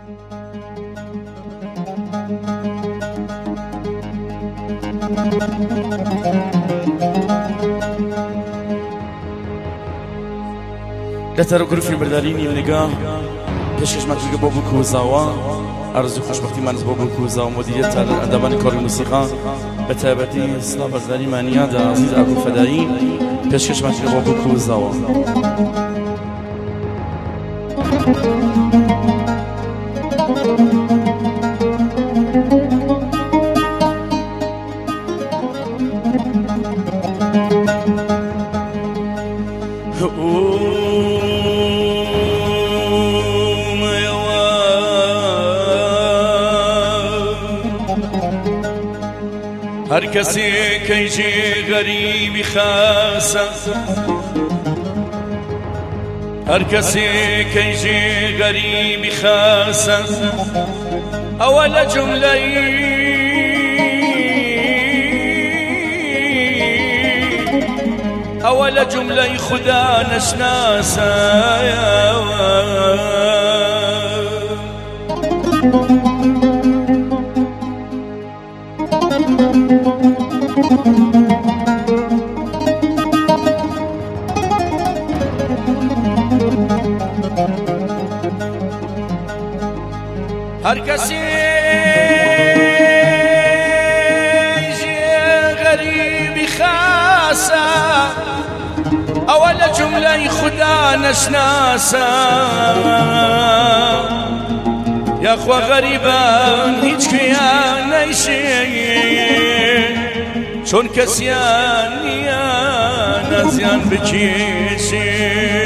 لەتەرە گروفی بەردارینی نگاه پێشکەشمەکردگە بۆ بکوزاوە ئارزوی خۆشبەختیمانز بۆ بکوزاوە مدیریەتە لە ئەندامانی کۆڕی موسیقا بە تایبەتی سڵاو بەرداری مانیادا عەزیز ئابوو فەدایی پێشکەشمەکردگە بۆ بکوزاوە. هر کسی که جی غریبی خاصه، هر کسی که جی غریبی خاصه، اول جمله اول جمله خدا نشناسه. هر کسی غریبی خاصه، اول جمله خدا نشناسه. یا خوا غریبان هیچ کیان نیشه، چون کسیان نیان ازیان بکیشه.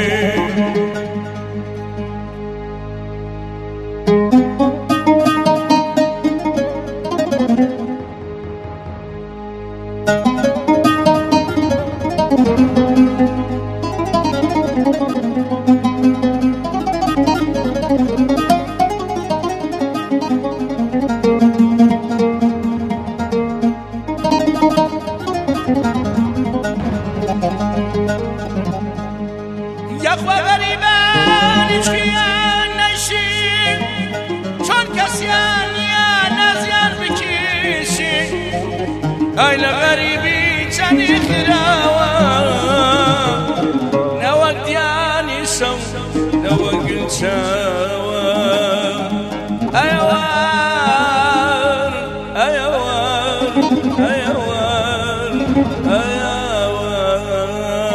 یخوا غریبان هیچ کیان نشیم، چون کسیان یا نزیان بکشی. ایل غریبی چنی خراوه، نوک دیانی شو نوک گلچاوه. ایوار ایوار ایوار ایوار.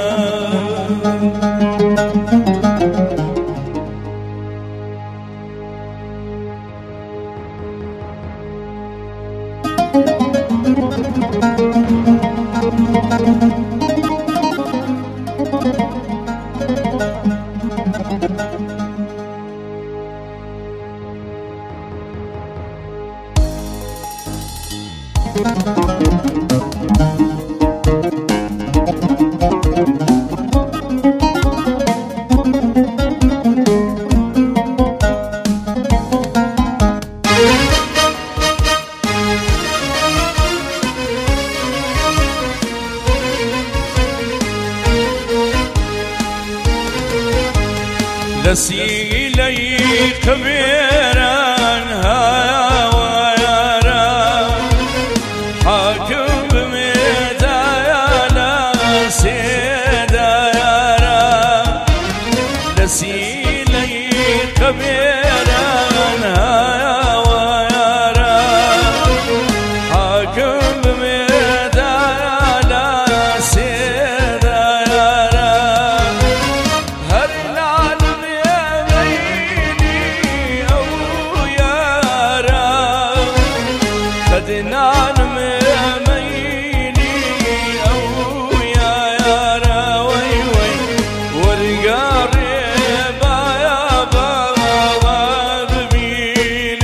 لسيلي كبيران هاوارا، حاكم بمدايانا سيدايارا. لسيلي كبيران هاوارا، حاكم بمدايانا سيدايارا. هر دنان مميلي أو يا يارا وي وي ورقاري بايا باغاد بيلي.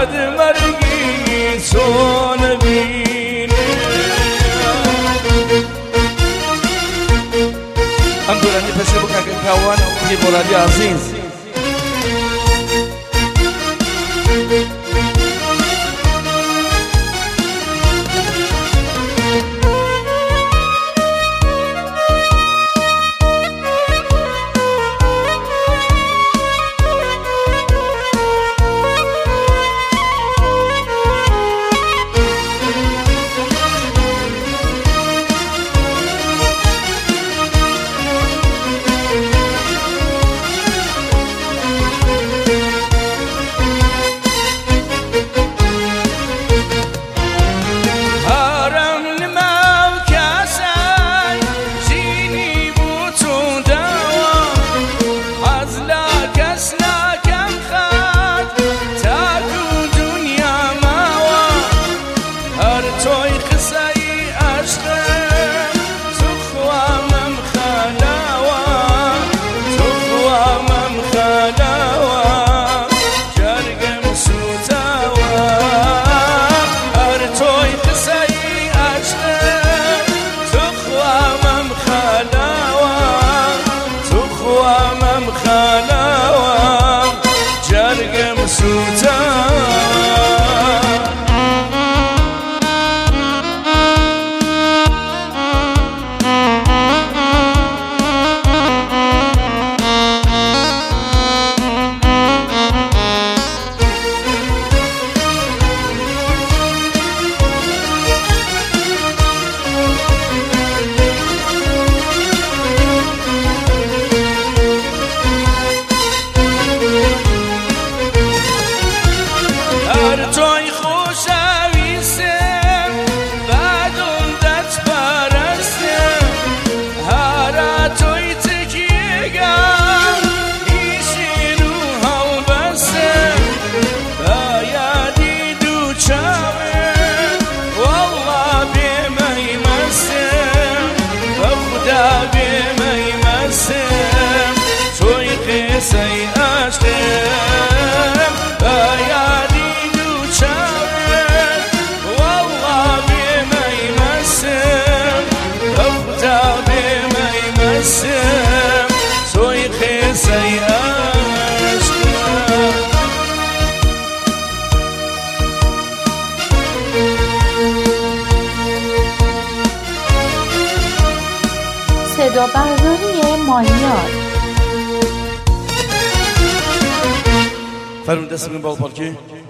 قد مرگی تو نبینه ام دورانی پشه بکن کاوان پیر مرادی عزیز صدا برداری مانیار فرمون دست من بالا پالکی